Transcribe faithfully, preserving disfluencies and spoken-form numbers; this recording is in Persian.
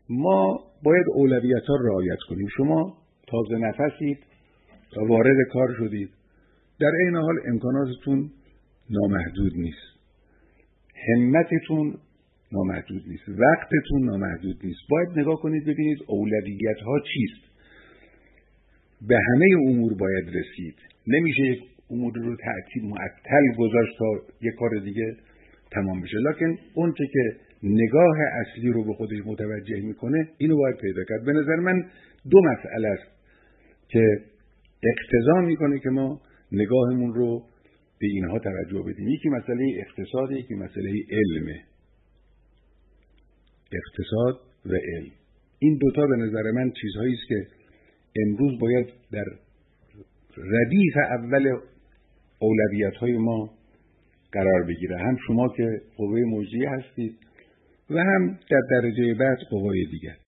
ما باید اولویت‌ها رو رعایت کنیم. شما تازه نفسید و وارد کار شدید، در این حال امکاناتتون نامحدود نیست، همتتون نامحدود نیست، وقتتون نامحدود نیست. باید نگاه کنید ببینید اولویت‌ها چیست. به همه امور باید رسید. نمیشه یک امور رو تعطیل معطل گذاشت تا یک کار دیگه تمام بشه. لکن اون چه که نگاه اصلی رو به خودش متوجه میکنه اینو باید پیدا کرد. به نظر من دو مسئله است که اقتضا میکنه که ما نگاهمون رو به اینها توجه بدیم. یکی مسئله اقتصاد، یکی مسئله علمه. اقتصاد و علم، این دوتا به نظر من چیزهایی است که امروز باید در ردیف اول اولویت‌های ما قرار بگیره. هم شما که قوه مجریه هستید و هم در درجه بعد قوای دیگر.